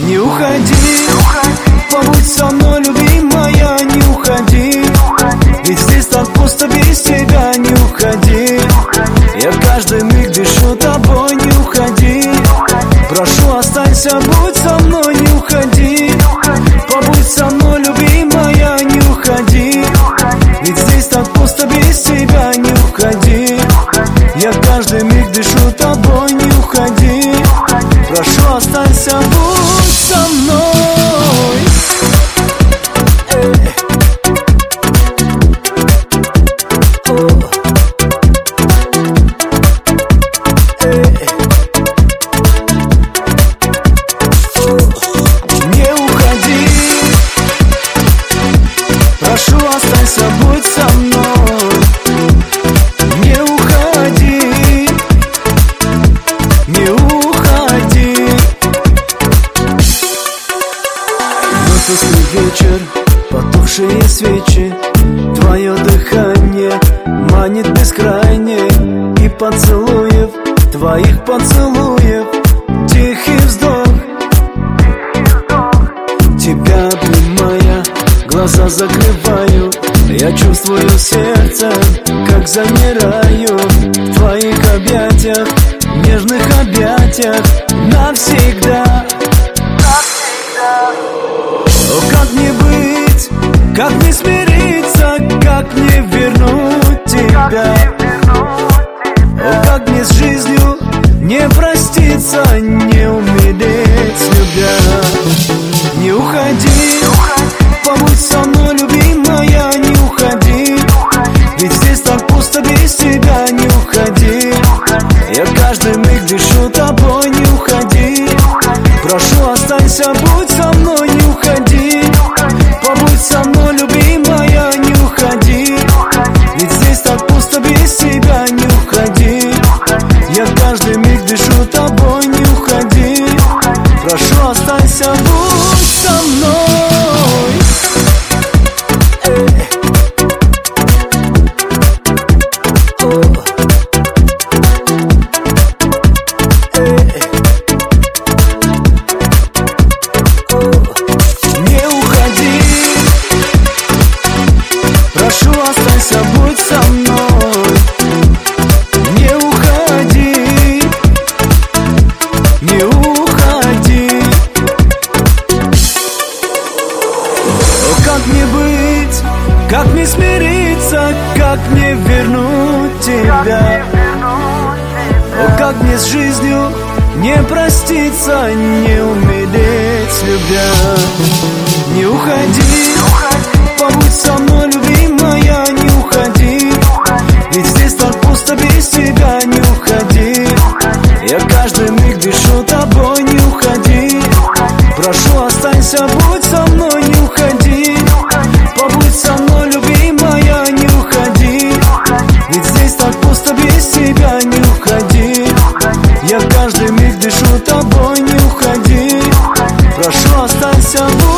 Не уходи, побудь со мной, любимая, не уходи. Ведь здесь так пусто без тебя, не уходи. Я каждый миг дышу тобой, не уходи. Прошу, останься, будь со мной, не уходи. Побудь со мной, любимая, не уходи. Ведь здесь так пусто без тебя, не уходи. Я каждый миг дышу тобой, не уходи. Прошу, останься, будь со мной. Не уходи. Прошу, останься, будь со мной. Не уходи. Не уходи. Вот тусклый вечер, потухшие свечи. Твое дыхание манит бескрайне. И поцелуев, твоих поцелуев, тихий вздох. Тебя обнимая, глаза закрываю. Я чувствую сердцем, как замираю в твоих объятиях, нежных объятиях навсегда. О, как не быть, как не смириться, как не вернуть тебя. О, как мне с жизнью не проститься, не умереть, любя. Не уходи, побудь со мной, любимая, не уходи. Ведь здесь так пусто без тебя, не уходи. Я каждый миг дышу тобой, не уходи. Прошу, останься, будь со мной, не уходи. Побудь со мной, любимая, не уходи. Ведь здесь так пусто без тебя, не уходи. Я каждый миг дышу тобой, не уходи. Прошу, останься, будь со мной. Не уходи. Прошу, останься, будь со мной. Не уходи. Не уходи. О, как мне быть, как не смириться, как не вернуть тебя. О, как мне с жизнью не проститься, не умереть, любя. Не уходи, побудь со мной, любимая, не уходи. Ведь здесь так пусто без тебя, не уходи. Я каждый миг дышу тобой, не уходи. Прошу, останься, будь со мной, не уходи. Побудь со мной, любимая, не уходи. Ведь здесь так пусто без тебя, не уходи. Я каждый миг дышу тобой, не уходи. Прошу, останься, будь